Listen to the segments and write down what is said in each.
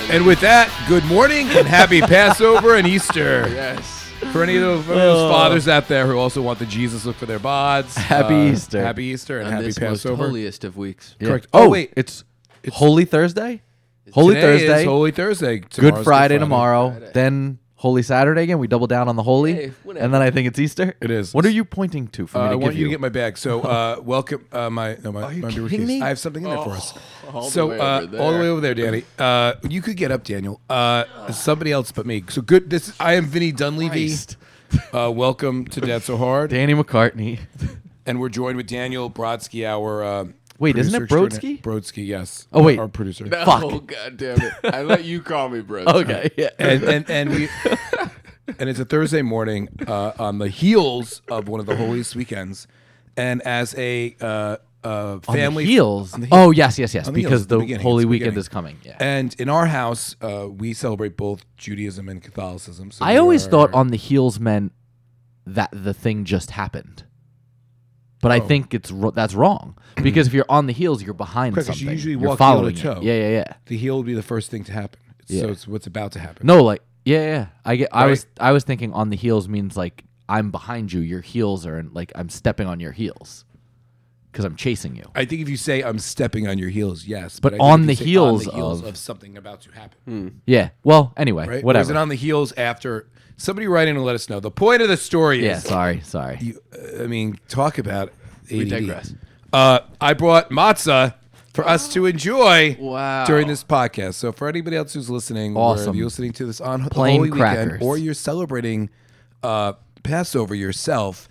And with that, good morning and happy Passover and Easter. Yes. For any of those fathers out there who also want the Jesus look for their bods. Happy Easter. Happy Easter and On happy this Passover. most holiest of weeks. Yeah. Correct. Oh, wait. it's Holy Thursday? Holy Today Thursday. is Holy Thursday. Good Tomorrow's Friday tomorrow. Friday. Then Holy Saturday again. We double down on the holy. Hey, whatever. And then I think it's Easter. It is. What are you pointing to for me to I give want you you? to get my bag. So, welcome. My you underwear kidding case. me? I have something in there for us. All the So, way over there. all the way over there, Danny. You could get up, Daniel. Somebody else but me. So good. I am Vinny Dunleavy. Christ. Welcome to Dad So Hard, Danny McCartney. and we're joined with Daniel Brodsky, our Wait, isn't it producer Brodsky? extraordinaire. Brodsky, yes. Oh, wait. Our producer. No, Fuck. God damn it. I let you call me, bro. Okay. Yeah. and we and it's a Thursday morning on the heels of one of the holiest weekends, and as a family on the heels. on the Oh, yes. On the heels, Because the the beginning, Holy it's the Weekend beginning. is coming. Yeah. And in our house, we celebrate both Judaism and Catholicism. So I we always are- thought on the heels meant that the thing just happened. But I Oh. think that's wrong. Because if you're on the heels, you're behind Correct, 'cause you something. usually You're walk heel to following toe. it. Yeah. the heel would be the first thing to happen. Yeah. So it's what's about to happen. No, like yeah. I Right. was thinking on the heels means like I'm behind you. Your heels are like I'm stepping on your heels because I'm chasing you. I think if you say I'm stepping on your heels, yes. But I think on if the you say heels on the heels of- of something about to happen, Yeah. Well, anyway, right? Or is whatever. it on the heels after? Somebody write in and let us know. The point of the story Yeah. is, Sorry. I mean, talk about ADD. We digress. I brought matzah for us to enjoy Wow. during this podcast. So for anybody else who's listening, Awesome. whether you're listening to this on the Plain Holy crackers. Weekend or you're celebrating Passover yourself,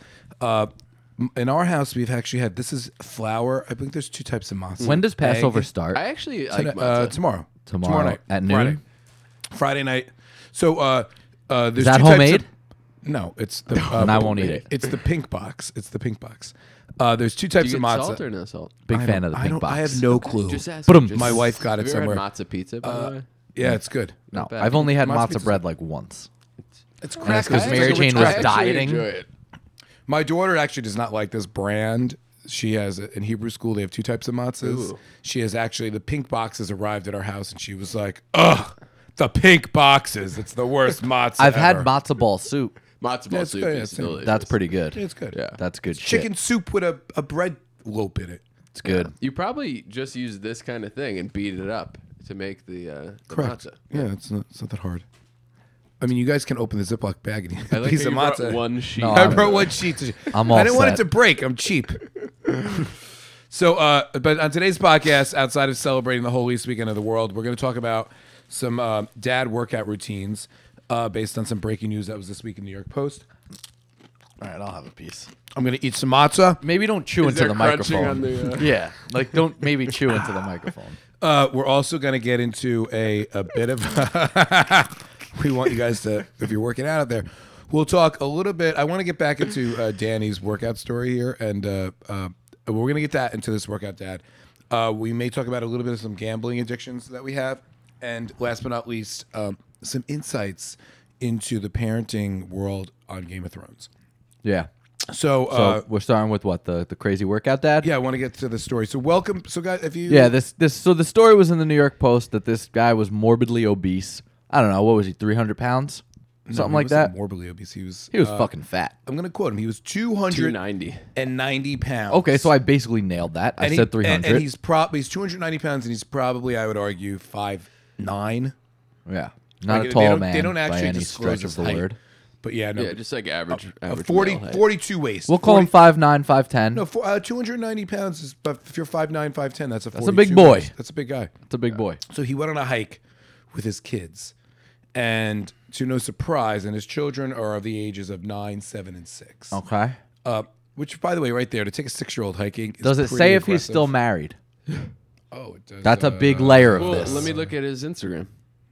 in our house we've actually had, this is flour. I think there's two types of matzah. When does Passover Egg, start? I actually like matzah. tomorrow. Tomorrow night. at Friday. noon? Friday night. So there's Is that two types homemade? of- no, it's the. Then I won't eat it. It's the pink box. It's the pink box. There's two Do types you of get matzah. salt or no salt? Big I fan don't- of the I pink don't- box. I have no clue. Just ask. But My wife got it Have you ever somewhere. had matzah pizza, by the way? Yeah, it's good. No, bad. I've only had Matzah matzah pizza's- bread like once. It's that's crackers. 'cause It's Mary like Jane a was crack- I actually dieting. enjoy it. My daughter actually does not like this brand. She has in Hebrew school they have two types of matzahs. Ooh. She has actually the pink boxes arrived at our house and she was like, "Ugh, the pink boxes. It's the worst matzah." I've had ever." matzo ball soup. Matzo ball it's soup good, yeah, is it's delicious. That's pretty good. It's good. Yeah. That's good Chicken shit. soup with a bread loaf in it. It's good. You probably just use this kind of thing and beat it up to make the Correct. matzah. Yeah, it's not that hard. I mean, you guys can open the Ziploc bag and eat I a like piece how of you brought matzah. one sheet. No, I I'm- brought one sheet. I'm all I didn't want it set. to break. I'm cheap. So, but on today's podcast, outside of celebrating the holiest weekend of the world, we're going to talk about some dad workout routines based on some breaking news that was this week in New York Post. All right, I'll have a piece. I'm going to eat some matzah. Maybe don't chew Is into there the crunching microphone. on the, Yeah, like don't maybe chew into the microphone. We're also going to get into a bit of. We want you guys to, if you're working out there, we'll talk a little bit. I want to get back into Danny's workout story here, and we're going to get that into this workout, Dad. We may talk about a little bit of some gambling addictions that we have, and last but not least, some insights into the parenting world on Game of Thrones. Yeah. So, So we're starting with what the crazy workout dad. yeah, I want to get to the story. So, welcome. So, guys, if you Yeah. So the story was in the New York Post that this guy was morbidly obese. I don't know, what was he, 300 pounds, No, something he like wasn't that. morbidly obese. He was Fucking fat. I'm going to quote him. He was 290 290. pounds. Okay, so I basically nailed that. I And said 300. And he's 290 pounds, and he's probably, I would argue, 5'9". Yeah, not Like, a tall they man don't by actually any disclose stretch his of the height. word. But yeah, no. Yeah, just like average. a average 40, male height. 42 waist. We'll call him 5'9", 5'10". No, 290 pounds is. But if you're 5'9", 5'10", that's a 42 a big boy. waist. That's a big guy. It's a big boy. So he went on a hike with his kids, and to no surprise, and his children are of the ages of 9, 7, and 6. Okay. Which, by the way, right there, to take a 6-year-old hiking. Is Does it pretty say if he's impressive. still married? Oh, it does. That's a big layer of Well, this. let me look at his Instagram.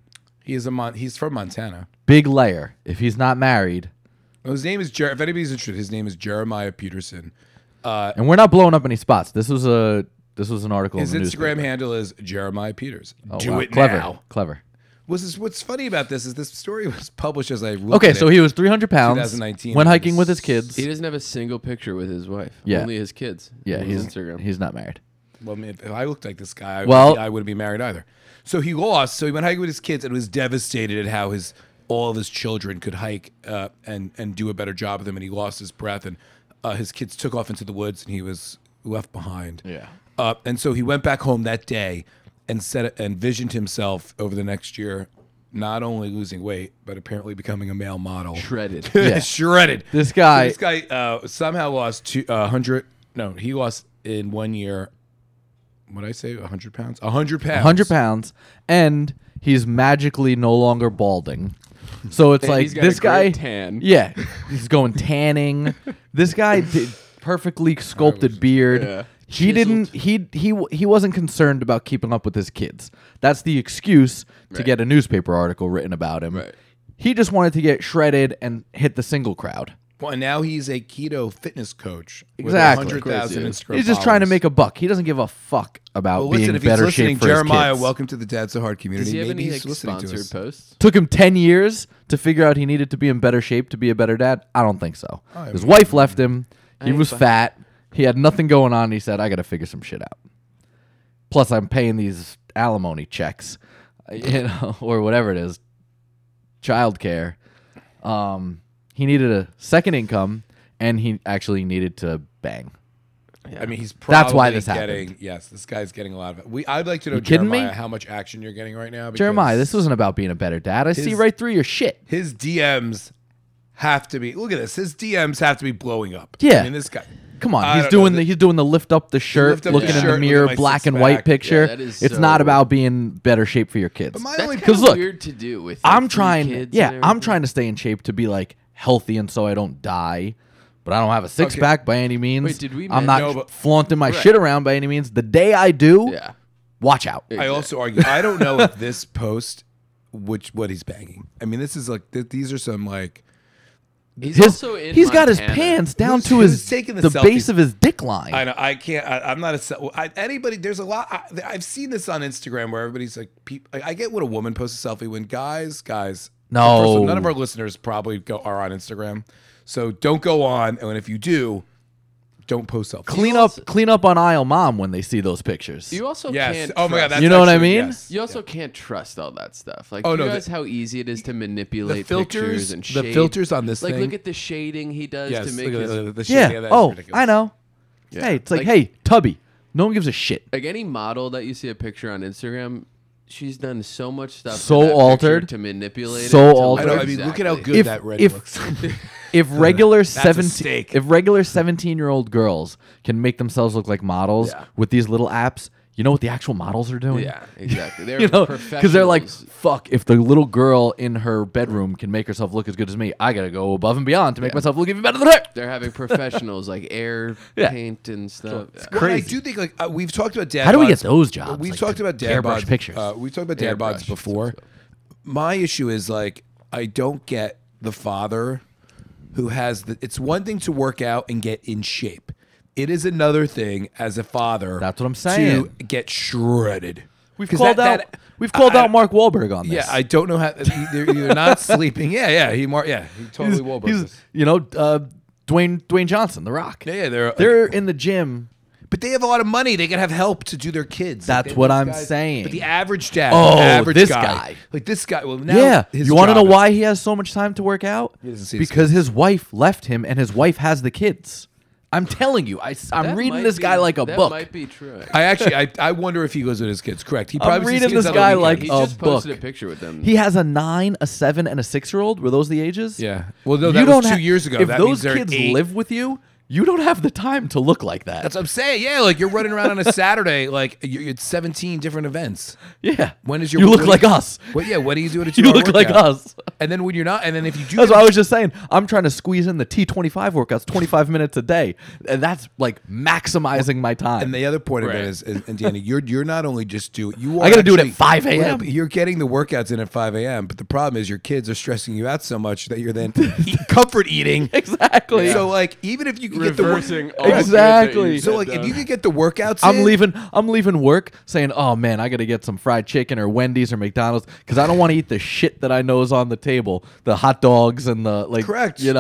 He's from Montana. Big layer. If he's not married, Well, his name is if anybody's interested, his name is Jeremiah Peterson. and we're not blowing up any spots. This was an article. His in the Instagram newspaper. handle is Jeremiah Peters. Oh, Do wow. it Clever. now. Clever. What's funny about this is this story was published as I looked Okay, at so it. he was 300 pounds. 2019 Went was- hiking with his kids. He doesn't have a single picture with his wife. Yeah. Only his kids. Yeah, on his Instagram. he's not married. Well, I mean, if I looked like this guy, Well- I wouldn't be married either. So he lost. So he went hiking with his kids and was devastated at how all of his children could hike and do a better job of him. And he lost his breath. And his kids took off into the woods, and he was left behind. Yeah. And so he went back home that day and visioned himself over the next year, not only losing weight but apparently becoming a male model. Shredded. Yeah. Shredded. This guy- So this guy somehow lost 100. No, he lost in 1 year. What did I say? 100 pounds. 100 pounds. 100 pounds, and he's magically no longer balding. So it's And like he's got this a great guy. tan. Yeah, he's going tanning. This guy did perfectly sculpted beard. Yeah. He didn't. He wasn't concerned about keeping up with his kids. That's the excuse to Right. get a newspaper article written about him. Right. He just wanted to get shredded and hit the single crowd. Well, and now he's a keto fitness coach. Exactly. With 100,000 Of course Instagram He's just trying to followers. make a buck. He doesn't give a fuck about Well, being listen, if he's better listening, shape for Jeremiah, his kids. welcome to the Dad So Hard community. Does he have Maybe any he's like listening to sponsored us. posts? Took him 10 years to figure out he needed to be in better shape to be a better dad? I don't think so. I His mean- wife left him. He ain't was bu- fat. He had nothing going on. He said, I got to figure some shit out. Plus, I'm paying these alimony checks, or whatever it is, childcare. He needed a second income, and he actually needed to bang. I mean, he's probably That's why this getting. happened. Yes, this guy's getting a lot of it. I'd like to know, You kidding me? Jeremiah, how much action you're getting right now. because Jeremiah, this wasn't about being a better dad. I see His- right through your shit. His DMs have to be. Look at this. His DMs have to be blowing up. Yeah. I mean, this guy. Come on, I he's don't doing know. the lift up the shirt, lift up looking the in shirt, the look mirror, at my black and six-pack. white picture. Yeah, that is It's so- not about being better shape for your kids. But my That's only kind 'cause of look, weird to do with. Like, I'm 3 trying, kids yeah, and I'm everything. trying to stay in shape to be like healthy and so I don't die. But I don't have a six pack by any means. Wait, did we I'm men- not No, but- flaunting my Right. shit around by any means. The day I do, Yeah. watch out. Yeah. I also argue. I don't know if this post, what he's banging. I mean, this is like these are some like. He's His, also in he's got his Montana. pants down Who's- to who's his taking the the selfies? base of his dick line. I know. I can't. I'm not anybody. There's a lot. I've seen this on Instagram where everybody's like, I get when a woman posts a selfie when guys. No. First of all, none of our listeners probably are on Instagram, so don't go on. And if you do, don't post selfies. Clean up on aisle mom when they see those pictures. You also Yes. can't. Oh my god. trust- That's You know what I actually- mean? yes. You also can't trust all that stuff. Like, Oh, do you no, realize how easy it is to the manipulate filters. pictures and The shade? filters on this Like, thing. look at the shading he does yes. to make Look his. at the shading yeah. of that is Oh, ridiculous. I know. Yeah. Hey, it's like, Like- hey, Tubby. No one gives a shit. Like any model that you see a picture on Instagram, she's done so much stuff. to So that picture altered. to manipulate. So it to look altered. I know. I mean, look at how exactly. good If- that red if- looks. If regular a 17 steak. if regular 17-year-old girls can make themselves look like models Yeah. with these little apps, you know what the actual models are doing? Yeah, exactly. They're You know, because they're like, professionals. fuck, if the little girl in her bedroom can make herself look as good as me, I gotta go above and beyond to make myself look even better than her. They're having professionals like air Yeah. paint and stuff. Yeah. Well, I crazy. do think like we've talked about dad. How do we get bods- those jobs? We've Like talked the about dad airbrush bods. pictures. We've talked about dad bods Airbrush, before. My issue is like I don't get the father who has the. It's one thing to work out and get in shape. It is another thing as a father. That's what I'm saying. To get shredded. We've 'Cause called that- out. that- We've called I- out Mark Wahlberg on this. Yeah, I don't know how they're not sleeping. Yeah, he totally he's, Wahlberg. he's this. Dwayne Johnson, The Rock. Yeah, they're They're in the gym. but they have a lot of money. They can have help to do their kids. That's Like, what those I'm guys- saying. But the average dad, Oh, the average this guy, guy. like this guy. Well, now Yeah. his You want to job know is- why he has so much time to work out? He doesn't see his Because kids. his wife left him and his wife has the kids. I'm telling you, I'm That reading might this be- guy like a that book. might be true. I wonder if he goes with his kids. Correct. He probably sees reading kids this on the guy weekend. like He a just posted book. a picture with them. He has a 9, a 7, and a 6-year-old. Were those the ages? Yeah. Well, no, You that don't was 2 ha- years ago. If That means those they're kids 8. live with you, you don't have the time to look like that. That's what I'm saying. Yeah, like you're running around on a Saturday, like it's 17 different events. yeah. When is your? You look what like do you- us. What? Yeah. What do you do at a You 2-hour look like workout? us. And then when you're not, and then if you do, That's what I was just saying. I'm trying to squeeze in the T25 workouts 25 minutes a day. And that's like maximizing my time. And the other point of Right. it is, and Danny, you're not only just you. Are I gotta do it at actually- 5 a.m.. You're getting the workouts in at 5 a.m. But the problem is your kids are stressing you out so much that you're then comfort eating. exactly. So like even if you can get the reversing work, all the good that Exactly. you so said like if done. you could get the workouts, I'm in, leaving work saying, "Oh man, I got to get some fried chicken or Wendy's or McDonald's cuz I don't want to eat the shit that I know is on the table, the hot dogs and the like Correct. you know.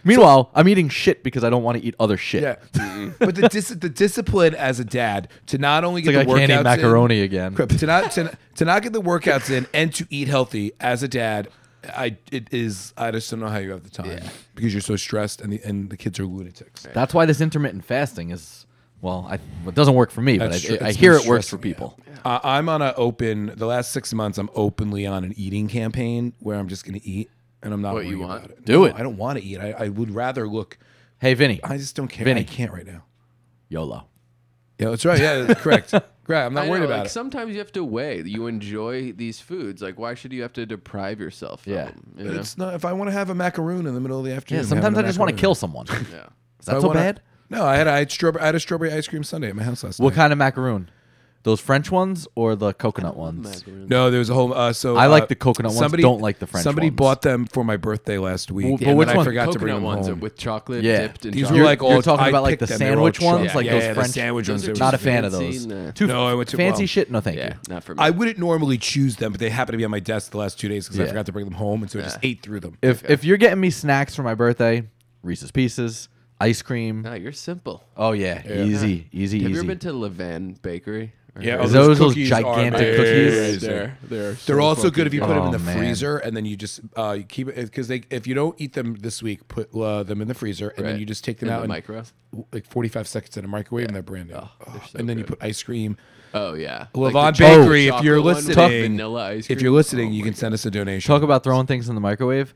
Meanwhile, I'm eating shit because I don't want to eat other shit. Yeah. But the discipline as a dad to not only It's get like the I can't workouts eat macaroni again. Correct. To not get the workouts in and to eat healthy as a dad, I just don't know how you have the time because you're so stressed and the kids are lunatics. That's why this intermittent fasting is, well, it doesn't work for me, but That's I it's hear been it works for stressing me people. out. I'm on the last 6 months, I'm openly on an eating campaign where I'm just going to eat and I'm not What worried you want? about it. Do it. I don't want to eat. I would rather look. Hey, Vinny, I just don't care. Vinny. I can't right now. YOLO. Yeah, that's right. Yeah, that's correct. Correct. I'm not I worried know, about like, it. Sometimes you have to weigh. You enjoy these foods. Like, why should you have to deprive yourself? From Yeah. them, you know? It's not if I want to have a macaroon in the middle of the afternoon. Yeah, I'm sometimes I having a just want to macaroon. kill someone. yeah. Is that I so wanna- bad? No, I had a strawberry ice cream sundae at my house last What night. kind of macaroon? Those French ones or the coconut ones? Macaroon. No, there was a whole. I like the coconut ones, don't like the French Somebody ones. bought them for my birthday last week. Well, but and which then I one? forgot to bring Coconut them ones home. with chocolate Yeah. dipped in These chocolate. were like all. You're talking I about like picked the them. They were all sandwich ones, chocolate. like yeah, those yeah, French. the sandwich ones. Those are they Not were a fan of fancy, those. nah. Too No, I went to- fancy well, shit. No, thank Yeah, you. not for me. I wouldn't normally choose them, but they happened to be on my desk the last 2 days because I Yeah. forgot to bring them home, and so I just ate through them. If you're getting me snacks for my birthday, Reese's Pieces, ice cream. Nah, you're simple. Oh yeah, easy. Have you ever easy. been to Levan Bakery? Or- Yeah, Is oh, those cookies are gigantic amazing. cookies? They're also good if you put them in Oh, the man. freezer and then you just you keep it because if you don't eat them this week, put them in the freezer and then Right. you just take them In out the and micro? like 45 seconds in a microwave and they're brand new. they're so and then you good. put ice cream. Oh yeah. Levon Like the Bakery, if chocolate you're one with listening, vanilla ice if cream. you're listening, Oh you my can send us a donation. Talk about throwing things in the microwave.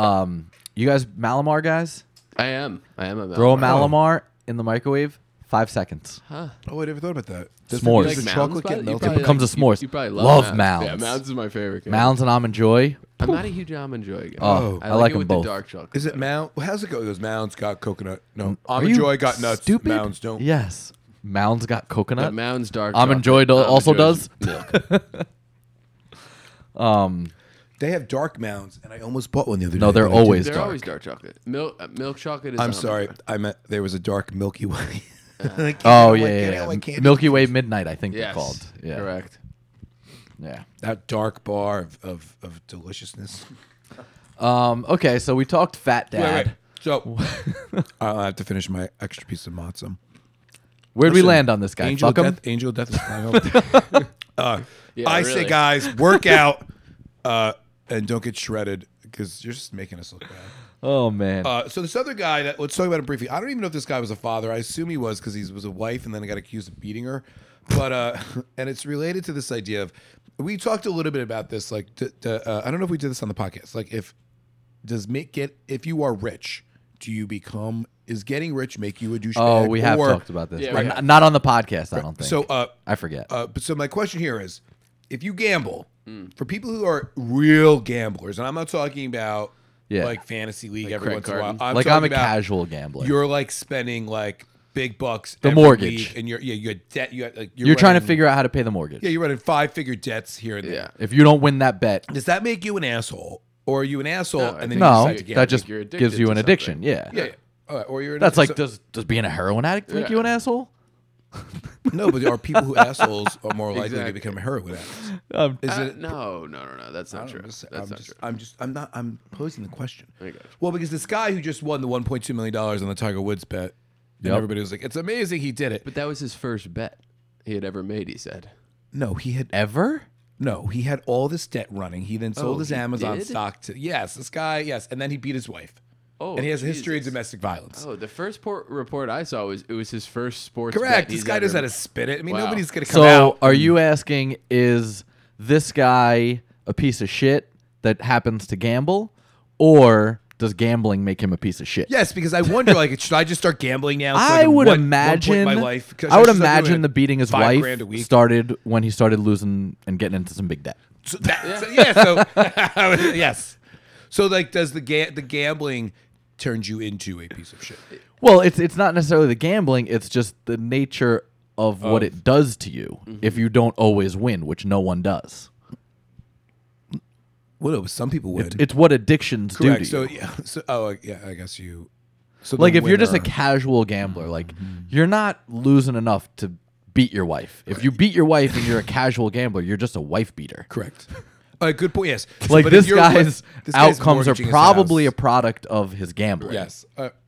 You guys, Malamar guys, I am a throw a Malamar. Malamar in the microwave. 5 seconds. Huh. Oh, I never thought about that. Does S'mores. Does the Like chocolate Mounds, get but you melted? probably becomes a s'mores. You probably Love Mounds. Mounds. Yeah, Mounds is my favorite. Guy. Mounds and Almond Joy. I'm not a huge almond joy guy. Oh, I I like it them with both. the dark chocolate. Is it Mound? Well, how's it go? It goes Mounds got coconut. No, Are Almond you Joy got nuts. Stupid. Mounds don't. Yes. Mounds got But coconut. Mounds dark. Almond chocolate. Joy Almond also Joy's does? milk. They have dark Mounds, and I almost bought one the other day. No, they're but I didn't. always They're dark. always dark chocolate. Milk chocolate is. I'm almond sorry. joy. I meant there was a dark Milky Way. Oh yeah. Milky Way Midnight, I think they're Yes. called. Yeah. Correct. Yeah. That dark bar of deliciousness. Okay, so we talked Fat Dad. Wait. So I'll have to finish my extra piece of matzo. Where'd we Listen, land on this guy? Angel Fuck of him. Death. Angel of Death is flying over. Yeah, I really. say, guys, work out and don't get shredded because you're just making us look bad. Oh man. So this other guy, let's talk about him briefly. I don't even know if this guy was a father. I assume he was because he was a wife and then got accused of beating her. But and it's related to this idea of we talked a little bit about this. Like, I don't know if we did this on the podcast. Like, if you are rich, do you become? Is getting rich make you a douchebag? Oh, we have Or- talked about this. Yeah, But we have. not on the podcast, I don't think. So, I forget. but so my question here is, if you gamble, for people who are real gamblers, and I'm not talking about Yeah. like fantasy league Like every credit once in a while. card. like talking I'm a about casual gambler. You're like spending like big bucks. The every mortgage. week, and you had debt. You had, like, You're trying to running- figure out how to pay the mortgage. Yeah, you're running 5-figure dets here and there. Yeah. If you don't win that bet, Does that make you an asshole, or are you an asshole No, I and then think you no, decide to gamble? that just You're addicted gives you to an addiction. something. Yeah. yeah. Or you're an That's like so- does being a heroin addict make Yeah. you an asshole? no, but are people who assholes are more likely to Exactly. become heroin addicts? Um, Is it? No. That's not true. I'm posing the question. I got you. Well, because this guy who just won the $1.2 million on the Tiger Woods bet, and Yep. everybody was like, "It's amazing he did it." But that was his first bet he had ever made. He said. No, he had ever? he had all this debt running. He then sold Oh, his he Amazon did? stock to this guy, and then he beat his wife. Oh, And he has a history of Jesus. domestic violence. Oh, the first report I saw was it was his first sports. Correct. Bet This he's guy knows ever- how to spin it. I mean, Wow. nobody's gonna come So out. are you asking, is this guy a piece of shit that happens to gamble, or does gambling make him a piece of shit? Yes, because I wonder, like, should I just start gambling now? So I can would one point in imagine. my life, 'cause I would should start doing imagine the beating his $5,000 wife a week. started when he started losing and getting into some big debt. So yes. So like, does the gambling turns you into a piece of shit? Well, it's not necessarily the gambling; it's just the nature of what it does to you if you don't always win, which no one does. Well, some people would. It's what addictions Correct. do So to you. yeah. So I guess you. So Like the if you're just a winner- casual gambler, like you're not losing enough to beat your wife. If you beat your wife and you're a casual gambler, you're just a wife beater. correct. Good point. Yes. So, Like but if this you're- guy's this guy's outcomes are mortgaging his probably a house. product of his gambling. Yes.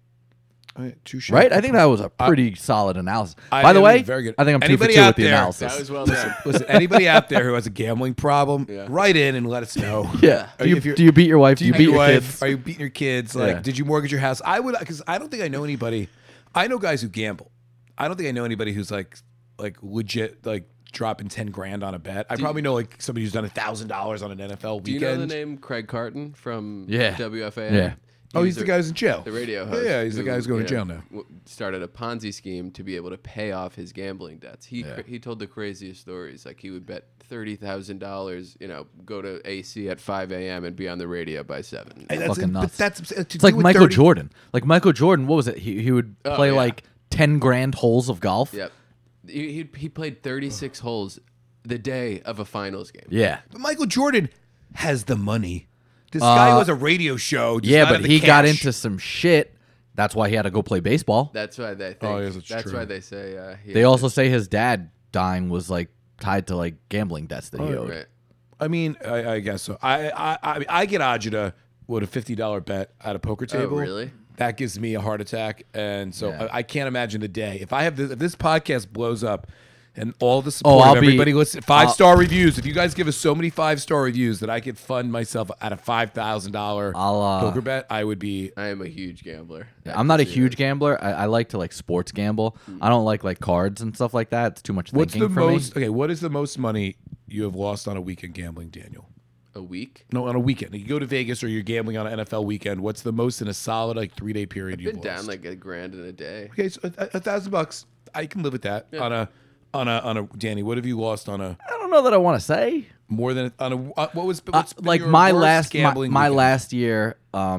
Touche. Right? I think that was a pretty solid analysis. I By the mean, way, very good. I think I'm 2 for Anybody 2 out with the there- analysis. That was well done. Listen, anybody out there who has a gambling problem, Yeah. write in and let us know. Yeah. Are Do you, if you're- do you beat your wife? Do you beat beat your your wife? kids? Are you beating your kids? Like, Yeah. did you mortgage your house? I would, because I don't think I know anybody. I know guys who gamble. I don't think I know anybody who's like legit, like dropping 10 grand on a bet. I probably know like somebody who's done $1,000 on an NFL weekend. Do you know the name Craig Carton from Yeah. WFAN? Yeah. Oh, he's the guy who's in jail. The radio host. Yeah, he's the who, guy who's going you to jail know, now. Started a Ponzi scheme to be able to pay off his gambling debts. He told the craziest stories. Like he would bet $30,000. Go to AC at 5 a.m. and be on the radio by 7. Hey, Fucking nuts. It's It's like Michael Jordan. Like Michael Jordan, what was it? He would play yeah. like 10 grand holes of golf. Yep. He played 36 holes the day of a finals game. Yeah. But Michael Jordan has the money. This guy who has a radio show. Does Yeah, not but have the he got cash. into some shit. That's why he had to go play baseball. That's why they think. Oh, yes, it's that's true. why they say. They also say his dad dying was like tied to like gambling debts that he owed. Right. I mean, I guess so. I get Ajita with a $50 bet at a poker table. really? That gives me a heart attack, and so Yeah. I can't imagine the day if I have if this podcast blows up. And all the support I'll of be- everybody listen. 5-star reviews. If you guys give us so many 5-star reviews that I could fund myself at a $5,000 poker bet, I would be. I am a huge gambler. I'm not a huge gambler. I like to like sports gamble. I don't like cards and stuff like that. It's too much What's thinking the for most? me. Okay, what is the most money you have lost on a weekend gambling, Daniel? A week. No, on a weekend. You go to Vegas or you're gambling on an NFL weekend. What's the most in a solid 3-day period I've you've been lost? down like $1,000 in a day. Okay, so $1,000. I can live with that. On a Danny, what have you lost on a I don't know that I want to say. more than on a what was what's been Like your my worst last gambling my weekend? last year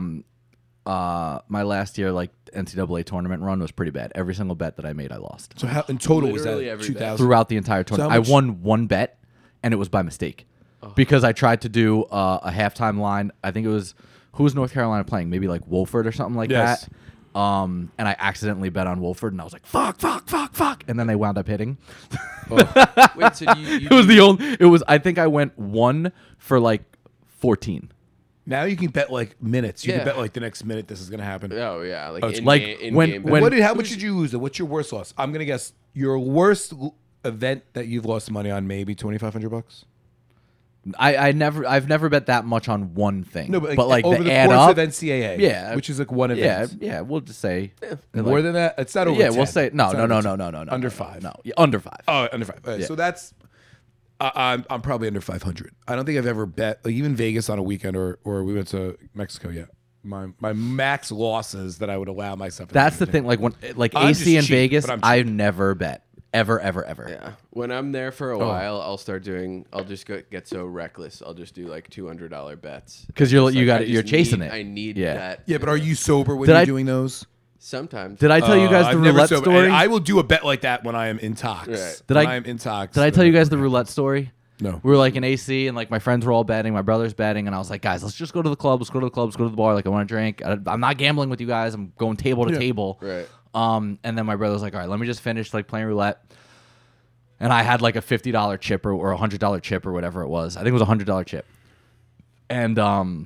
my last year like NCAA tournament run was pretty bad. Every single bet that I made I lost. So how in total was Literally that every 2,000? Throughout the entire tournament. how much- I won one bet and it was by mistake. Because I tried to do a halftime line. I think it was who was North Carolina playing? Maybe like Wolford or something like Yes. that. And I accidentally bet on Wolford and I was like, fuck. And then they wound up hitting. Wait, so you It was the only it was I think I went 1 for like 14. Now you can bet like minutes. You Yeah. can bet like the next minute this is going to happen. Oh yeah, like it's in like game, when- in-game when- bet. How much did you lose? What's your worst loss? I'm going to guess your worst event that you've lost money on, maybe $2,500. I've never bet that much on one thing. No, but but like over the the add course up, of NCAA, Yeah. which is like one yeah, event. yeah, we'll just say More than that, it's not over. yeah, 10. we'll say no, It's no, not no, over no, 10. no, no, Under no, 5. No, yeah, under 5. Oh, under 5. Yeah. So that's I'm probably under 500. I don't think I've ever bet like even Vegas on a weekend or we went to Mexico yet. My max losses that I would allow myself. That's the thing. Like when like I'm AC just in cheap, Vegas, but I'm cheap. I've never bet ever. Yeah, when I'm there for Oh. a while, I'll start doing. I'll just get so reckless. I'll just do like $200 bets. 'Cause you're- It's you like, got I it- you're just chasing need- it. I need Yeah. that. Yeah, but are you sober when Did you're I- doing those? Sometimes. Did I tell you guys the I've never roulette sober- story? and I will do a bet like that when I am in tox. Right. Did When I- I am in tox. Did I tell you guys the roulette story? No. We were like in AC and like my friends were all betting, my brother's betting, and I was like, guys, let's just go to the club, let's go to the club, let's go to the bar. Like I want to drink. I'm not gambling with you guys. I'm going table to table. Right. And then my brother was like, all right, let me just finish like playing roulette. And I had like a $50 chip or a $100 chip or whatever it was. I think it was a $100 chip. And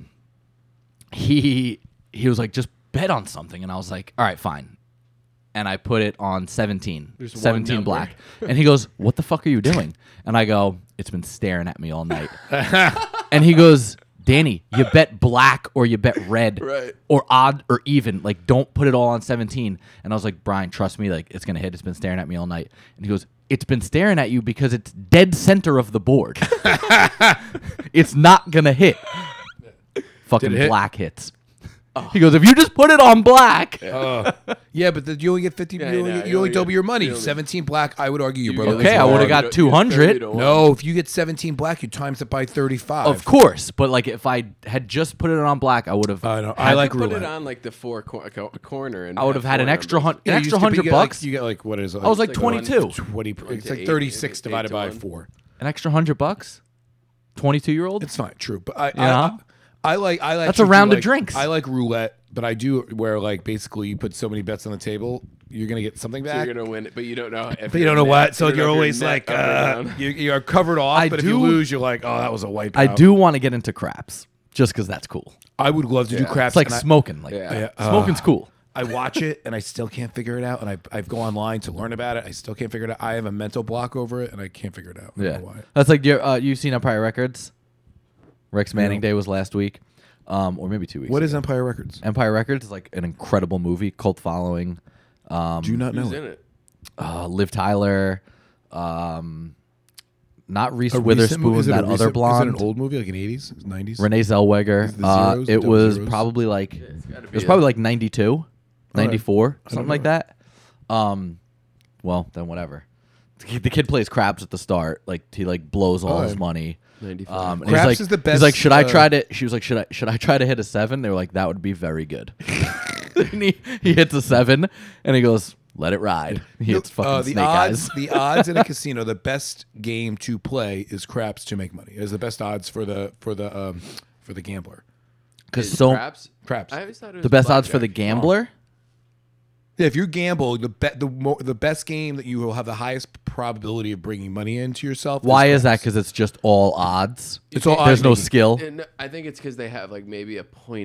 he was like, just bet on something. And I was like, all right, fine. And I put it on 17. There's one 17 number. black. And he goes, what the fuck are you doing? And I go, it's been staring at me all night. And he goes, Danny, you bet black or you bet red. Right. Or odd or even. Like, don't put it all on 17. And I was like, Brian, trust me, like, it's going to hit. It's been staring at me all night. And he goes, it's been staring at you because it's dead center of the board. It's not going to hit. Fucking Did it hit? black hits. He goes, if you just put it on black. Yeah, but you only get 50. Yeah, you I only, know. get, You you only only double get- your money. you only- 17 black. I would argue your You brother. get Okay, was I wrong. would've got You get 200. 30 to 1. No, if you get 17 black, you times it by 35. Of course. But like if I had just put it on black, I would have. I know. I like Put roulette. it on like the corner, and I would have had an extra numbers. Yeah, you used to be- $100 you get bucks. Like, you get like what is it? I was like It's like 22. 20. It's to like eight, 36 eight divided to by one. 4. An extra $100. 22-year-old. It's fine, true, but I Yeah. I like That's a round of drinks. I like roulette, but I do where like basically you put so many bets on the table you're gonna get something So back. you're gonna win it, but you don't know. But you don't know what, so you don't know you're if always net like, up or down. you're covered off. I But if you do- lose, you're like, oh, that was a wipeout. I do want to get into craps just because that's cool. I would love to do Yeah. craps. It's like and I- smoking. Like Yeah. smoking's cool. I watch it and I still can't figure it out. And I've gone online to learn about it. I still can't figure it out. I have a mental block over it and I can't figure it out. I don't Yeah, know why. that's like you've seen Empire Records. Rex Manning Day was last week, or maybe 2 weeks. What ago. is Empire Records? Empire Records? Is like an incredible movie, cult following. Do you not know Who's it? in it? Liv Tyler, not Reese A recent Witherspoon, movie? Is it a that other recent- blonde. Is it an old movie, like in 80s, 90s? Renee Zellweger. The Zeros, It Double was Zeros? probably like It's gotta it be was it. probably like 92, 94, I don't something like know. that. Well, then whatever. The kid plays craps at the start. Like he like blows all his Oh. money. 95. And he's Craps like, is the He's like, best, should I try to? She was like, should I try to hit a 7? They were like, that would be very good. And he hits a 7, and he goes, let it ride. He hits fucking the snake odds, eyes. the odds in a casino, the best game to play is craps to make money. Is the best odds for the gambler. Because Is so craps? Craps. I always thought it was the best odds for the blackjack. gambler. Yeah, if you gamble, the best game that you will have the highest probability of bringing money into yourself. Why is that? craps. Because it's just all odds. It's all There's no odds-making. skill. And I think it's because they have like maybe a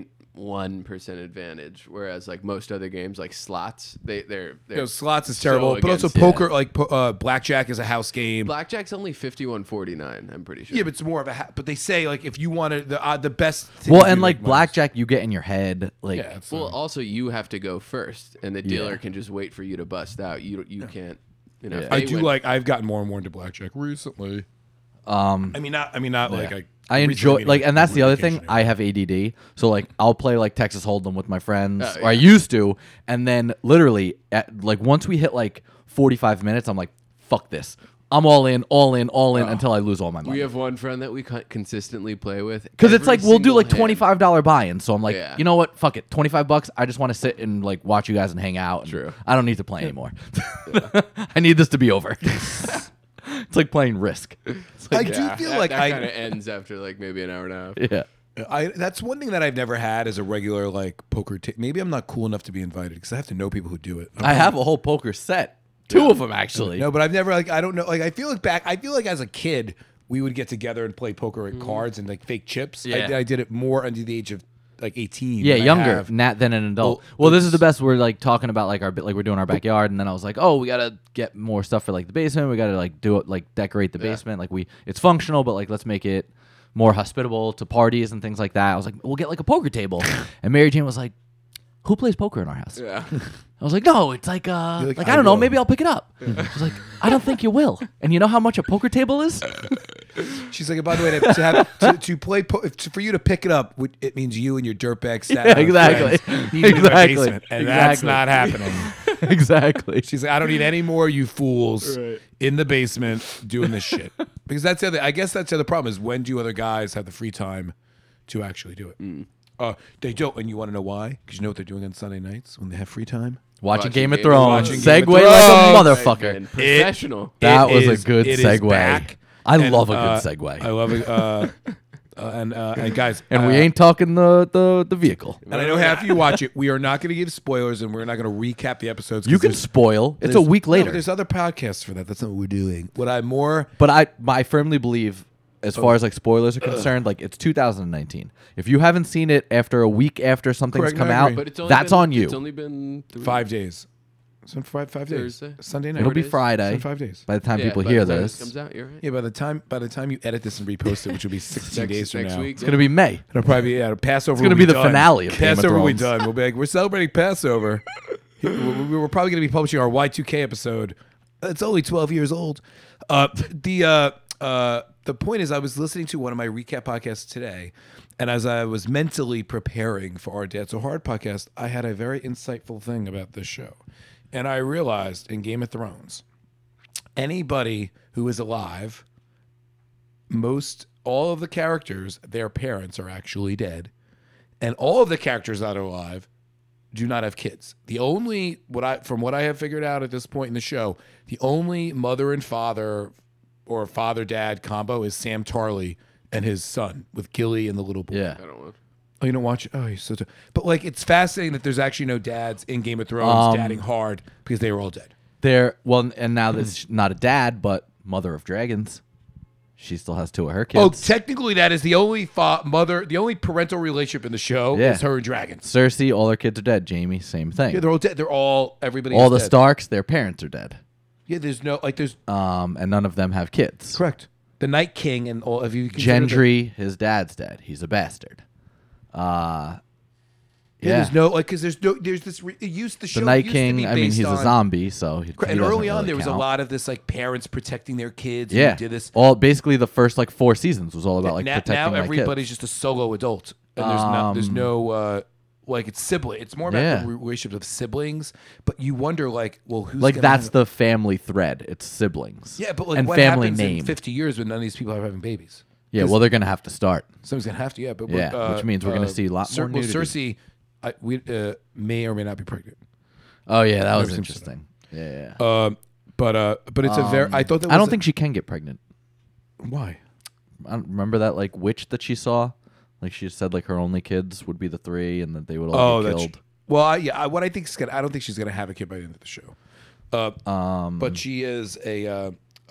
0.1% advantage, whereas like most other games like slots, they're You know, slots is terrible, so but also against- poker, like blackjack, is a house game. Blackjack's only 51.49. I'm pretty sure. Yeah, but it's more of a. But they say like if you wanted the best. thing Well, to do and to like make money is- blackjack, you get in your head. Like, Yeah, it's, Well, also you have to go first, and the dealer Yeah. can just wait for you to bust out. You can't. You know, Yeah. if I they do win- like. I've gotten more and more into blackjack recently. I mean, not like I recently, enjoy meaning, like, and that's on the other vacation thing. anyway. I have ADD, so like I'll play like Texas Hold'em with my friends, Oh, or I yeah. used to, and then literally at like once we hit like 45 minutes, I'm like, fuck this. I'm all in until I lose all my We money. have one friend that we consistently play with Because it's every like we'll do like single hand. $25 buy-ins, so I'm like, Yeah. you know what? Fuck it, $25. I just want to sit and like watch you guys and hang out. and True. I don't need to play anymore. I need this to be over. It's like playing Risk. It's I like, do feel that, like that I kind of ends after like maybe an hour and a half. yeah. That's one thing that I've never had as a regular like poker. Maybe I'm not cool enough to be invited because I have to know people who do it. I have a whole poker set. Two of them actually. No, but I've never like I don't know like I feel like as a kid we would get together and play poker at cards and like fake chips. Yeah. I did it more under the age of like 18. Yeah, than I younger have. than an adult. Well, Well, this is the best. We're like talking about like like we're doing our backyard, and then I was like, oh, we gotta get more stuff for like the basement. We gotta like do it, like decorate the basement. Like it's functional, but like let's make it more hospitable to parties and things like that. I was like, we'll get like a poker table, and Mary Jane was like, who plays poker in our house? Yeah. I was like, no, it's like like, like I I don't know, will. maybe I'll pick it up. I was like, I don't think you will. And you know how much a poker table is? She's like, by the way, to play for you to pick it up, it means you and your dirtbag sat Yeah, down with exactly. friends, need to be in my Exactly. basement, and that's Exactly. not happening. Exactly. She's like, I don't need any more you fools in the basement doing this shit. Because that's the other. I guess that's the other problem is when do other guys have the free time to actually do it? They don't, and you want to know why? Because you know what they're doing on Sunday nights when they have free time. Watching Watching Game of Game of Thrones. Watching Game Segue of like a Thrones. motherfucker. And professional. That It was is- a good it is segue. back. I And, love a good segue. I love it. And guys, And we ain't talking the vehicle. And I know half of you watch it. We are not going to give spoilers, and we're not going to recap the episodes. 'cause You can there's- spoil. It's a there's- week No, later. there's other podcasts for that. That's not what we're doing. What I'm more. But I firmly believe, as far as like spoilers are concerned, like it's 2019. If you haven't seen it after a week after something's Correct, come I out, agree. But it's only that's been, on you. It's only been 5 days. It's been five days. Thursday. Sunday night. It'll be days. Friday. It's been 5 days. By the time Yeah, people by hear the time this, it comes out, you're right. Yeah, by the time you edit this and repost it, which will be 16 days from next now, week. it's gonna be May. it'll probably be Passover. It's gonna will be the done. finale of Game of Passover. Will be Thrones. done. We'll be like, we're celebrating Passover. We're probably going to be publishing our Y2K episode. It's only 12 years old. The point is, I was listening to one of my recap podcasts today, and as I was mentally preparing for our Dad So Hard podcast, I had a very insightful thing about this show. And I realized in Game of Thrones, anybody who is alive, all of the characters, their parents are actually dead. And all of the characters that are alive do not have kids. The only, from what I have figured out at this point in the show, the only mother and father or father-dad combo is Sam Tarley and his son with Gilly and the little boy. Yeah. I don't want. Oh, you don't watch it? Oh, you're so. But like, it's fascinating that there's actually no dads in Game of Thrones dadding hard because they were all dead. And now that's not a dad, but Mother of Dragons. She still has 2 of her kids. Oh, technically, that is the only the only parental relationship in the show is her and dragons. Cersei, all her kids are dead. Jaime, same thing. Yeah, they're all dead. They're all everybody. All is the dead. Starks, their parents are dead. Yeah, there's And none of them have kids. correct. The Night King and all of you. consider that- Gendry, his dad's dead. He's a bastard. Yeah, there's no like because there's this used the show. The Night used to King, be I mean, based he's on, a zombie, so he And doesn't early on, really there was a count. lot of this like parents protecting their kids. Yeah, and did this. all basically the first like 4 seasons was all about like now protecting my everybody's kids. just a solo adult, and there's no like it's sibling. It's more about the relationship of siblings. But you wonder like, well, who's Like gonna that's have- the family thread. It's siblings. yeah, but like and what family happens name. in 50 years when none of these people are having babies? Yeah, well, they're gonna have to start. Someone's gonna have to, yeah. But Yeah, which means we're gonna see a lot more nudity. Cersei, we may or may not be pregnant. Oh yeah, that was Never seen interesting. Yeah. But it's a very. I thought that. Was I don't think she can get pregnant. why. I don't remember that like witch that she saw. Like she said, like her only kids would be the 3, and that they would all get killed. Well, what I think is I don't think she's gonna have a kid by the end of the show. But she is a.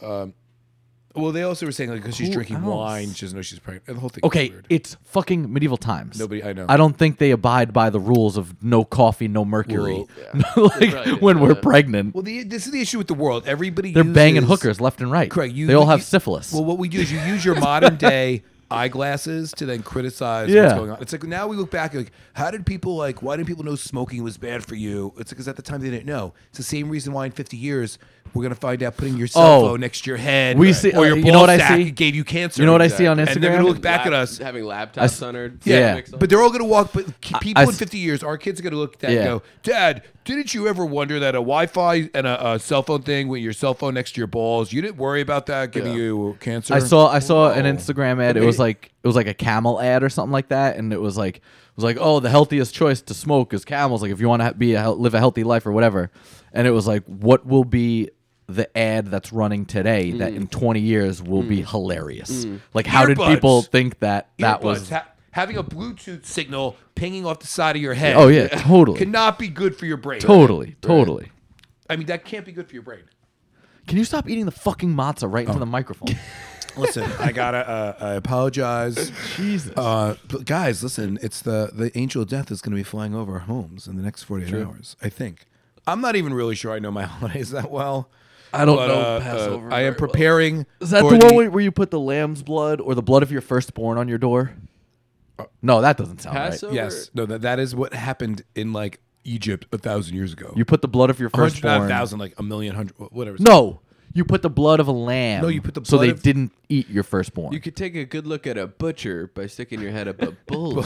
Well, they also were saying like because she's Who drinking else? wine, she doesn't know she's pregnant. And the whole thing. is Okay, weird. it's fucking medieval times. Nobody, I know. I don't think they abide by the rules of no coffee, no mercury. Well, like probably when do we're that. pregnant, Well, this is the issue with the world. Everybody they're banging uses- hookers left and right. Correct. They all have syphilis. Well, what we do is you use your modern day eyeglasses to then criticize what's Yeah. going on. It's like now we look back like, how did people like? Why didn't people know smoking was bad for you? It's because at the time they didn't know. It's the same reason why in 50 years we're gonna find out putting your cell phone next to your head. We see- or your you ball know what I sack see? gave you cancer. You know what I see on And they're Instagram? gonna look back at us. having laptops on her. Yeah. stomachs on. But they're all going to walk. But people in s- 50 years, our kids are going to look at that Yeah. and go, Dad, didn't you ever wonder that a Wi-Fi and a cell phone thing with your cell phone next to your balls, you didn't worry about that giving you cancer? I saw an Whoa. Instagram ad. It was like a camel ad or something like that, and it was like oh, the healthiest choice to smoke is camels. Like if you want to live a healthy life or whatever, and it was like what will be the ad that's running today that in 20 years will be hilarious. Like how did Earbuds. people think that Earbuds. was? Having a Bluetooth signal pinging off the side of your head. Oh yeah, totally, Cannot be good for your brain. totally. I mean, that can't be good for your brain. Can you stop eating the fucking matzah right into the microphone? Listen, I gotta. I apologize. Jesus. But guys, listen. It's the angel of death is going to be flying over our homes in the next 48 hours. I think. I'm not even really sure I know my holidays that well. I don't But, know Passover. I am very well. preparing. Is that for the one where you put the lamb's blood or the blood of your firstborn on your door? No, that doesn't sound right. Passover. Yes. No. That is what happened in like Egypt 1,000 years ago. You put the blood of your 100, firstborn. not 1,000, like a million, hundred, whatever. No, you put the blood of a lamb. No, you put the so blood they of- didn't eat your firstborn. You could take a good look at a butcher by sticking your head up a bull.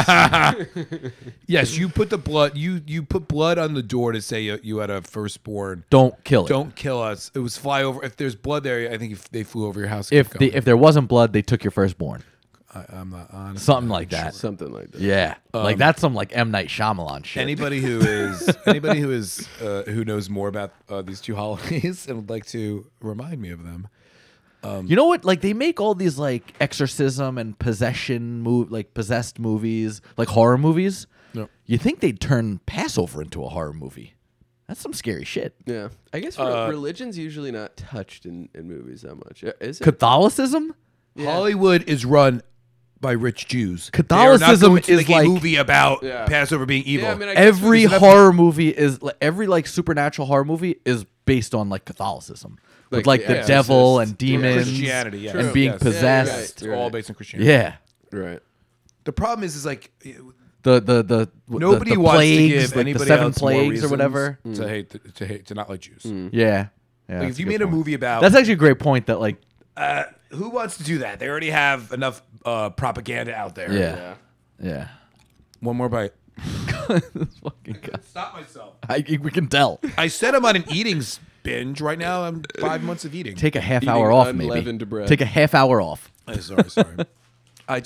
Yes, you put the blood. You put blood on the door to say you had a firstborn. Don't kill it. Don't kill us. It was fly over. If there's blood there, I think if they flew over your house. If there wasn't blood, they took your firstborn. I'm not honest. Something like that. Something like that. Yeah, like that's some like M Night Shyamalan shit. Anybody who is who knows more about these two holidays and would like to remind me of them. You know what? Like they make all these like exorcism and possession like possessed movies, like horror movies. Yep. You think they'd turn Passover into a horror movie? That's some scary shit. Yeah. I guess religion's usually not touched in movies that much. Is it? Catholicism? Hollywood is run by rich Jews. Catholicism They are not going to is make like- a movie about Yeah. Passover being evil. Yeah, I mean, I guess Every there's enough- horror movie is like every like supernatural horror movie is based on like Catholicism, with Like like The the devil Exorcist. and demons, Christianity, yes. and being Yes. possessed. Yeah, It's You're all right. based on Christianity. Yeah, Right. The problem is like the nobody the wants plagues, to give like anybody the 7 else more plagues or reasons whatever. to hate to not like Jews. Yeah, yeah. Like if you made a movie about that's actually a great point. That like who wants to do that? They already have enough propaganda out there. yeah, yeah. One more bite. This fucking guy. Stop myself. We can tell. I said I'm on an eating binge right now. I'm 5 months of eating. Take a half Eating hour off, maybe. unleavened bread. Take a half hour off. Sorry. I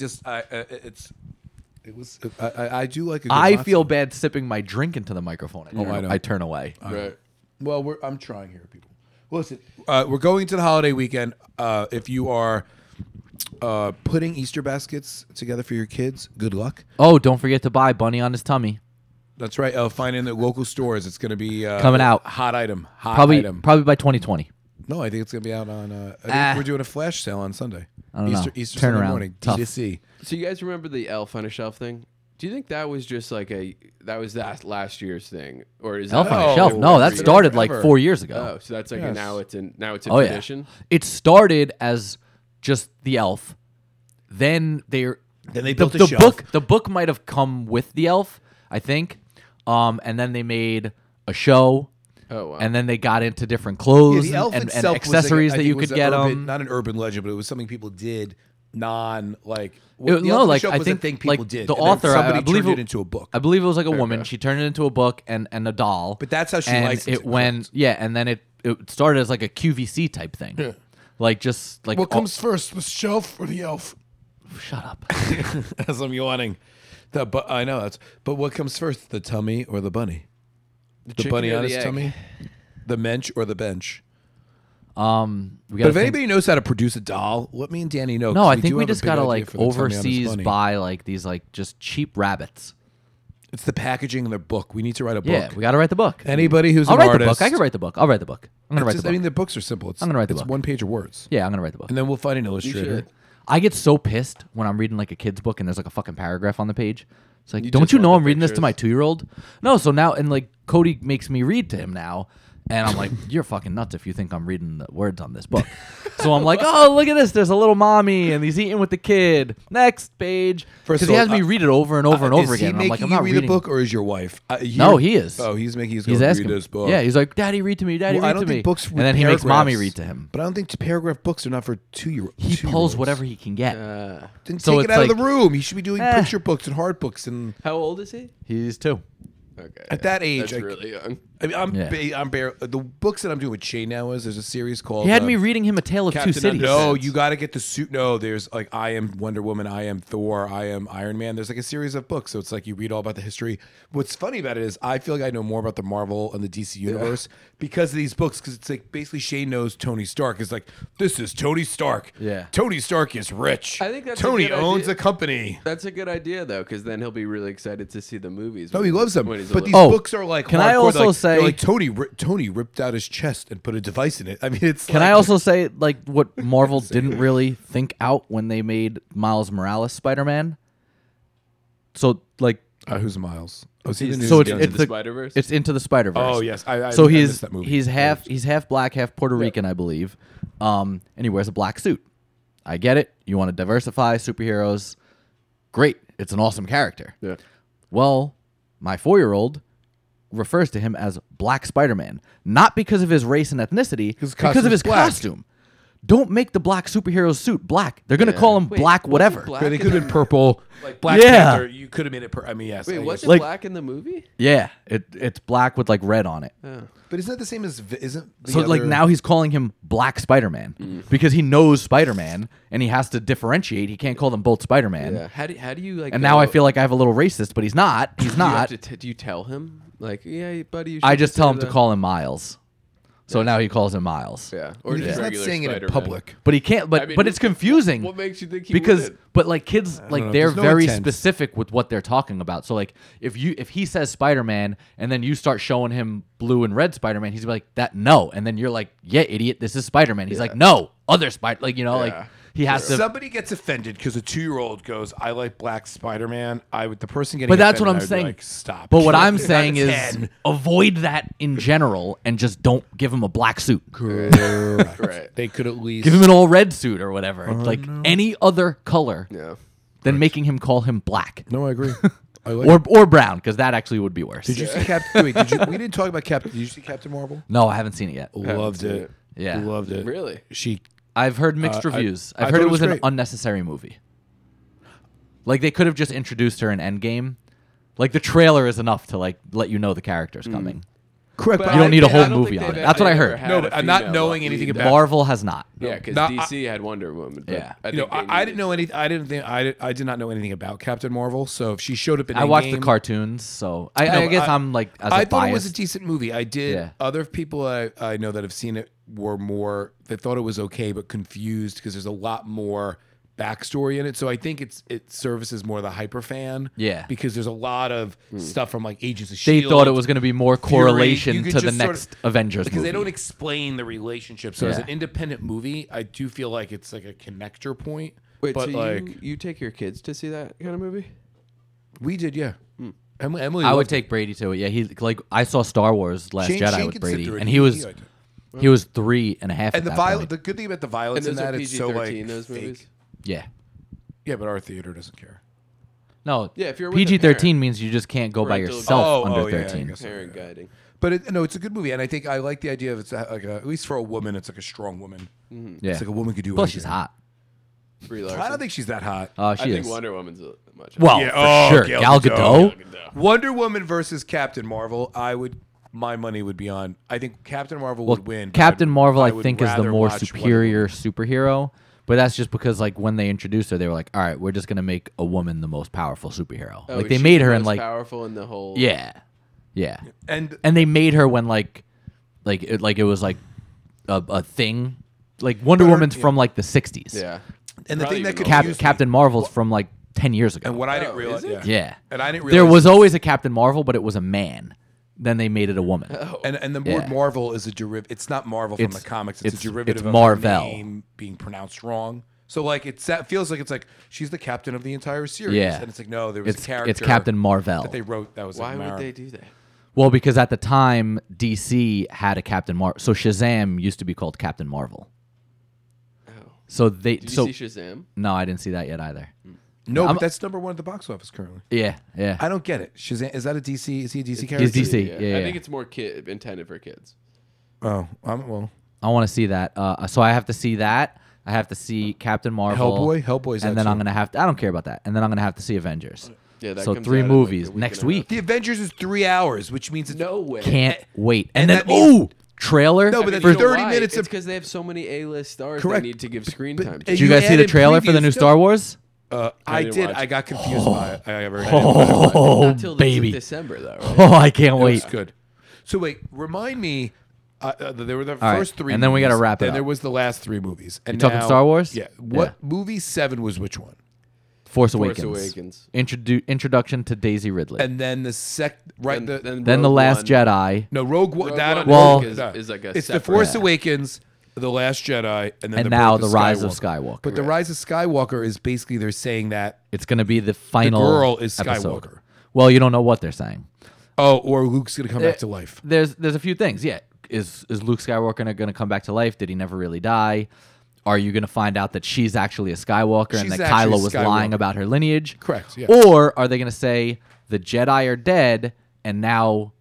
do like a good I matzo. feel bad sipping my drink into the microphone. I know. I turn away. Right. Well, I'm trying here, people. Listen, we're going to the holiday weekend. If you are putting Easter baskets together for your kids. Good luck. Oh, don't forget to buy Bunny on his tummy. That's right. Find in the local stores. It's going to be Coming out. Hot item. Hot Probably item. by 2020. No, I think it's going to be out on. I think we're doing a flash sale on Sunday. I don't know. Easter Turn Sunday around. morning. Tough. D2C. So you guys remember the Elf on a Shelf thing? Do you think that was just like that last year's thing, or is Elf that on a Oh, Shelf. No, that it's been started forever. like 4 years ago. Oh, so that's like Yes. now it's a Oh, tradition. yeah. It started as just the elf. Then they built a the shelf. book. The book might have come with the elf, I think. And then they made a show. Oh wow. And then they got into different clothes the elf and itself accessories was that you could get them. Not an urban legend, but it was something people did. The I Elf think thing people like did. the and then author. somebody I believe turned it into a book. I believe it was like a woman. She turned it into a book and a doll. But that's how she and licensed it. Went and then it started as like a QVC type thing. Yeah. Like just like What comes first, the shelf or the elf? shut up. As I'm yawning. I know that's. But what comes first, the tummy or the bunny? The chicken bunny or on the his egg? tummy. The mensch or the bench. We But gotta if think- anybody knows how to produce a doll, let me and Danny know. No, 'cause I we think do we have a just big gotta idea like for the tummy on his overseas bunny. buy like these like just cheap rabbits. It's the packaging of the book. We need to write a book. Yeah, we gotta write the book. Anybody who's I'll an write artist. the book. I can write the book. I'll write the book. I'm gonna It's write just- the I book. mean, the books are simple. It's, I'm gonna write the it's book. one page of words. Yeah, I'm gonna write the book. And then we'll find an You illustrator. should. I get so pissed when I'm reading like a kid's book and there's like a fucking paragraph on the page. It's like, You don't just you want know the I'm reading this to pictures. my 2-year-old? No, so now and like Cody makes me read to him now. And I'm like, you're fucking nuts if you think I'm reading the words on this book. So I'm like, oh, look at this. There's a little mommy, and he's eating with the kid. Next page. First Because of he all, has me read it over and over and over is again. He I'm like, making I'm you not read reading a book, or is your wife? No, he is. Oh, he's making you He's go asking. read this book. Yeah, he's like, Daddy, read to me. Daddy, Well, read I don't to think me. books And with then he makes mommy paragraphs- read to him. But I don't think paragraph books are not for 2-year-olds. He pulls whatever he can get. Then So take it it's out of like- the room. He should be doing Eh. picture books and hard books. And How old is he? He's 2. Okay. at that age, That's really young. I mean, Yeah. I'm bare. The books that I'm doing with Shane now there's a series called. He had me reading him A Tale of Captain Two Cities. No, you got to get the suit. No, there's like I am Wonder Woman, I am Thor, I am Iron Man. There's like a series of books, so it's like you read all about the history. What's funny about it is I feel like I know more about the Marvel and the DC universe because of these books. Because it's like basically Shane knows Tony Stark. It's like this is Tony Stark. Yeah. Tony Stark is rich. I think that's a Tony good owns idea. a company. That's a good idea though, because then he'll be really excited to see the movies. No, when he loves them. when he's a But these little- books are like. Can I hardcore. also They're like, say- they're like Tony ripped out his chest and put a device in it? I mean, it's. Can like, I also say like what Marvel didn't really think out when they made Miles Morales Spider-Man? So like Who's Miles? Oh, is he the He's new so it's Into it's the the Spider-Verse? It's Into the Spider-Verse. Oh yes, I So I he's missed that movie. he's half black, half Puerto Rican, I believe. And he wears a black suit. I get it. You want to diversify superheroes. Great. It's an awesome character. Yeah. Well, my 4-year-old refers to him as Black Spider-Man, not because of his race and ethnicity, His because of costume's his black. costume. Don't make the black superhero suit black. They're gonna call him Wait, Black wasn't whatever. Black They in could have the- been purple. Like Black Yeah. Panther, you could have made it. I mean, yes. Wait, I was guess. it Like- black in the movie? Yeah, it's black with like red on it. But isn't that the same as? Isn't the So like other- now he's calling him Black Spider-Man because he knows Spider-Man and he has to differentiate. He can't call them both Spider-Man. Yeah. How do you like? And now I go- feel like I have a little racist, but he's not. He's Do you have not. to do you tell him like, yeah, buddy? You I should just tell him consider to that? call him Miles. So now he calls him Miles. Yeah. Or he's just not regular saying it in Spider-Man. public. But he can't. But I mean, but it's confusing. What makes you think he Because wouldn't? but like kids like know. they're There's no very intent. specific with what they're talking about. So like if he says Spider-Man and then you start showing him blue and red Spider-Man, he's like that no, and then you're like yeah idiot, this is Spider-Man. He's like no other Spider, like like Yeah. he has to. Somebody gets offended because a 2-year-old goes, "I like Black Spider-Man." The person getting. But that's what offended, I'm I'd be saying. Like, stop. But what I'm Not a saying is 10. avoid that in general and just don't give him a black suit. Correct. They could at least Give him an all red suit or whatever. Like any other color Yeah. than making him call him black. No, I agree. I like. Or brown, because that actually would be worse. Did you see Captain? Wait, did you? We didn't talk about Captain. Did you see Captain Marvel? No, I haven't seen it yet. Loved seen it. it. Yeah. Loved it. Really? She. I've heard mixed I- reviews. I I've heard thought it it was was an great. unnecessary movie. Like they could have just introduced her in Endgame. Like the trailer is enough to like let you know the character's coming. Correct. But You don't need a I whole don't movie think on they've it. That's what I ever heard. had No, a but I'm not female knowing lead. anything about- Marvel has not. Yeah, because No, DC had Wonder Woman. But Yeah. I, think they I needed- didn't know anything. I did not know anything about Captain Marvel. So if she showed up in I watched the Endgame- cartoons, so No, I guess I- I'm like as a I thought it was a biased. decent movie. I did. Yeah. Other people I know that have seen it were more. They thought it was okay, but confused because there's a lot more backstory in it. So I think it services more the hyper fan. Yeah. Because there's a lot of stuff from like Agents of They S.H.I.E.L.D. thought it was going to be more Fury. correlation You could to the just sort next Avengers because movie. they don't explain the relationship. So as Yeah. an independent movie, I do feel like it's like a connector point. Wait, but so like you take your kids to see that kind of movie? we did, yeah. Emily, I would loved it. take Brady to it. Yeah, he like I saw Star Wars Last Shane- Jedi Shane with can sit Brady, through it. and he was liked it. 3.5. And at the that violence. point. The good thing about the violence And in those that are it's so like PG-13, those fake. movies? Yeah. Yeah, but our theater doesn't care. No. Yeah, if you're with a PG-13 parent. means you just can't go by Parental- yourself Oh, under yeah, I 13. guess so, Parent yeah. guiding. But no, it's a good movie, and I think I like the idea of it's like at least for a woman, it's like a strong woman. Yeah. It's like a woman could do. Plus, anything. she's hot. Brie Larson. I don't think she's that hot. Oh, I she think is. Wonder Woman's much. Well, for sure. Gal Gadot. Wonder Woman versus Captain Marvel. My money would be on. I think Captain Marvel would win. but Captain Marvel, I would think, is the rather more watch Wonder superior superhero. But that's just because, like, when they introduced her, they were like, "All right, we're just gonna make a woman the most powerful superhero." Oh, like is they she made the her in most like, powerful in the whole. yeah. And they made her when like it was like a thing. Like Wonder But her- Woman's from like the 60s. Yeah. And the Probably thing that even confused me- Captain Marvel's from like 10 years ago. and what I didn't Oh, realize, is it? yeah. and I didn't realize There was always a Captain Marvel, but it was a man. Then they made it a woman. Oh. And the Yeah. word Marvel is a derivative. It's not Marvel from It's- the comics. It's a it's derivative of Marvel. her name being pronounced wrong. So like it feels like it's like she's the captain of the entire series. Yeah. And it's like no, there was a character. It's Captain Marvel. that they wrote that was Why like would Mara. they do that? Well, because at the time DC had a Captain Marvel. So Shazam used to be called Captain Marvel. Oh. So they Did so you see Shazam? no, I didn't see that yet either. No, I'm- but that's #1 at the box office currently. Yeah. I don't get it. Shazam is that a DC? Is he a DC character? He's DC. Yeah. I think it's more intended for kids. Oh, well. I want to see that. So I have to see that. I have to see Captain Marvel. Hellboy's and that then I'm too. gonna have to. I don't care about that. And then I'm gonna have to see Avengers. Yeah, that So comes 3 out in, like, a movies week next and a half. week. The Avengers is 3 hours, which means it's No way. Can't wait. and And then that means- trailer. No, but I for mean, you know 30 why? minutes It's of- because they have so many A-list stars Correct. they need to give screen but- time. and to. Did you guys see the added trailer for the previews new still? Star Wars? I didn't did. watch I it. got confused by it. I never. Oh, Not till baby. December though. Right? Oh, I can't It wait. was good. So wait, remind me. There were the right, first 3, and then we gotta movies, wrap it Then up. there was the last 3 movies. And You talking now- Star Wars? Yeah. What Yeah. movie 7 was which one? Force Force Awakens. Awakens. Introduction to Daisy Ridley. And then the Then then the Rogue Last One. Jedi. no Rogue One. Rogue That One Well- is like a it's the separate- Force Yeah. Awakens, the Last Jedi, and then And the now Birth the Rise of Skywalker. But the Rise of Skywalker is basically they're saying that It's going to be the final girl is episode. Skywalker. Well, you don't know what they're saying. or Luke's gonna come back to life. There's a few things. Yeah. Is Luke Skywalker going to come back to life? Did he never really die? Are you going to find out that she's actually a Skywalker and She's that actually Kylo was lying Skywalker. about her lineage? Correct, yeah. Or are they going to say the Jedi are dead and now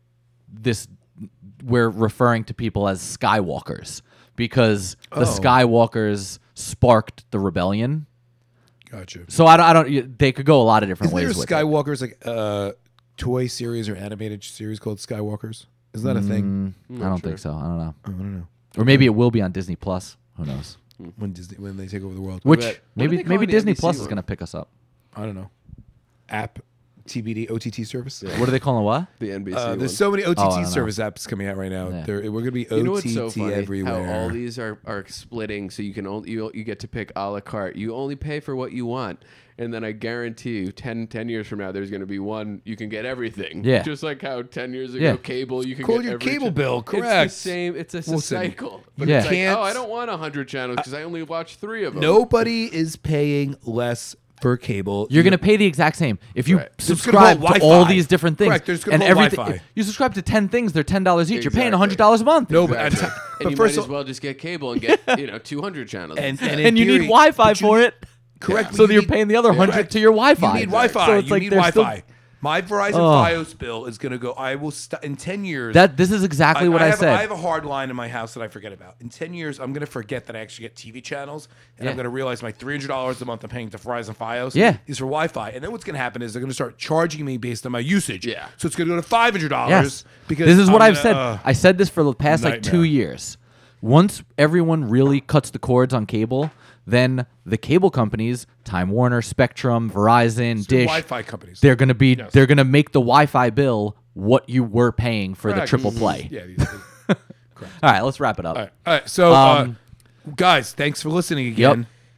we're referring to people as Skywalkers because the Skywalkers sparked the rebellion? Gotcha. So I don't. They could go a lot of different Isn't there a ways with it. Skywalker's like toy series or animated series called Skywalkers? Is that a thing? I don't think so. I don't know. I don't know. Or maybe it will be on Disney Plus. Who knows? When they take over the world. Which What are maybe they calling the Disney NBC Plus is one? going to pick us up. I don't know. App, TBD, OTT service. What are they calling what? The NBC one. There's so many I OTT don't know. service apps coming out right now. Yeah. We're gonna be OTT You know what's so funny? everywhere. How all these are splitting, so you can only you get to pick a la carte. You only pay for what you want, and then I guarantee you, 10 years from now, there's going to be one you can get everything. Yeah. Just like how 10 years ago, Yeah. cable you can Call get your every cable bill, It's correct. the same. It's a Listen, cycle. But Yeah. it's like, can't- oh, I don't want 100 channels because I only watch 3 of them. Nobody is paying less for cable. You're going to pay the exact same. If you Right. just gonna subscribe hold to all Wi-Fi. these different things, Correct, they're just gonna and hold everything, Wi-Fi. if you subscribe to 10 things, they're $10 each. You're paying Exactly. $100 a month. No, but, Exactly. but And you first might of as all, well just get cable and get 200 channels. and and you theory- need Wi-Fi but you for need- it. Correct. So but that you you're paying the other 100 correct. to your Wi-Fi. You need Wi-Fi. So it's you like need they're Wi-Fi. still- My Verizon Ugh. Fios bill is going to go. I will in 10 years. This is exactly what I have, said. I have a hard line in my house that I forget about. In 10 years, I'm going to forget that I actually get TV channels, and Yeah. I'm going to realize my $300 a month I'm paying to Verizon Fios Yeah. is for Wi-Fi. And then what's going to happen is they're going to start charging me based on my usage. Yeah. So it's going to go to $500 Yes. because this is what I'm I've said. gonna, I said this for the past like 2 nightmare. years. Once everyone really cuts the cords on cable, then the cable companies, Time Warner, Spectrum, Verizon, the Dish, Wi-Fi companies. they're gonna make the Wi-Fi bill what you were paying for the Correct. triple play. Yeah. All right, let's wrap it up. All right. So, Um, guys, thanks for listening again.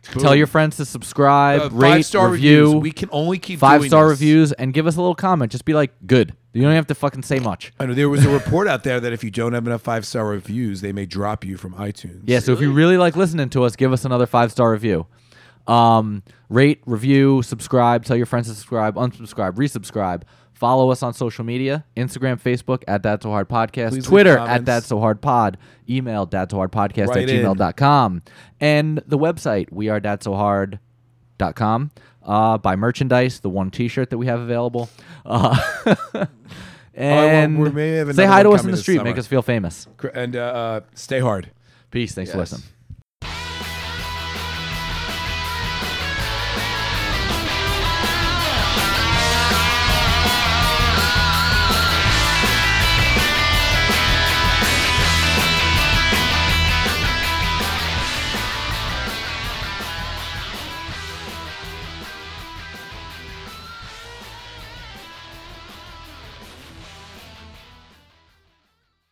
Tell your friends to subscribe, rate, 5-star review. reviews. We can only keep doing 5-star this. reviews, and give us a little comment. Just be like, good. You don't have to fucking say much. I know there was a report out there that if you don't have enough 5-star reviews, they may drop you from iTunes. Yeah, so if you really like listening to us, give us another 5-star review. Rate, review, subscribe, tell your friends to subscribe, unsubscribe, resubscribe. Follow us on social media, Instagram, Facebook, at That's So Hard Podcast, Please leave Twitter, at comments. That's So Hard Pod, email That's So Hard Podcast Write at in. gmail.com, and the website, wearethatsohard.com. Buy merchandise, the one t-shirt that we have available. And we may have say another hi to one us in coming the this street, summer. make us feel famous. And stay hard. Peace. Thanks for Yes. listening.